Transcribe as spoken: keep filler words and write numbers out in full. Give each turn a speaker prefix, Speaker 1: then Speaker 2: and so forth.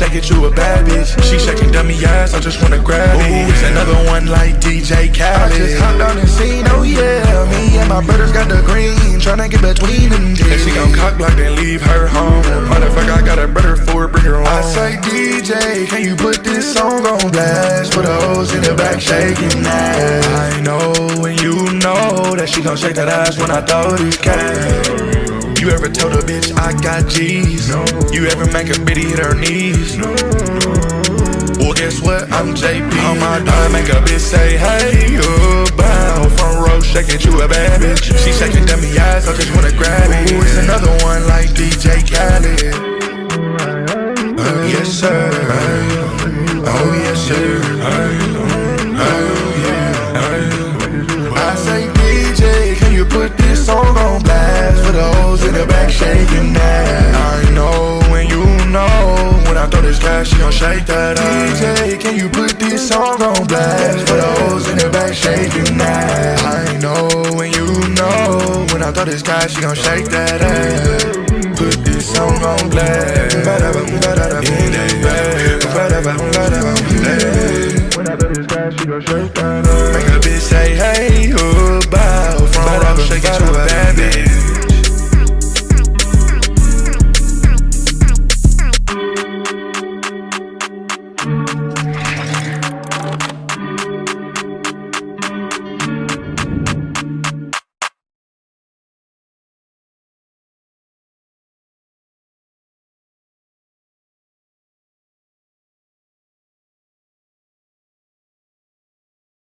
Speaker 1: make it you a bad bitch. She shaking dummy ass, I just wanna grab it. Ooh, it's another one like D J Khaled. I just hopped on the scene, oh yeah. Me and my brothers got the green, tryna get between them two. And she gon' cock block and leave her home. Motherfucker, I got a brother for it, bring her home. I say, D J, can you put this song on blast? For the hoes in the back shaking ass. I know and you know that she gon' shake that ass when I throw this cash. You ever told a bitch I got G's? No. You ever make a bitty hit her knees? No. Well, guess what? I'm J P. On my dime, make a bitch say, hey, oh, bow. Front row, shaking you a bad bitch. She shaking dummy ass, I just wanna grab it. Ooh, it's another one like D J Khaled. Oh, yes, sir. Oh, yes, sir. Oh, yeah. I say, D J, can you put this song on blast? For the hoes in the back shaking that. I know and you know when I throw this cash, she gon' shake that ass. D J, can you put this song on blast? For the hoes in the back shaking that. I know and you know when I throw this cash, she gon' shake that ass. Put this song on blast. In the bed. When I throw this cash, she gon' shake that ass. Make a bitch say, hey, oh, bye.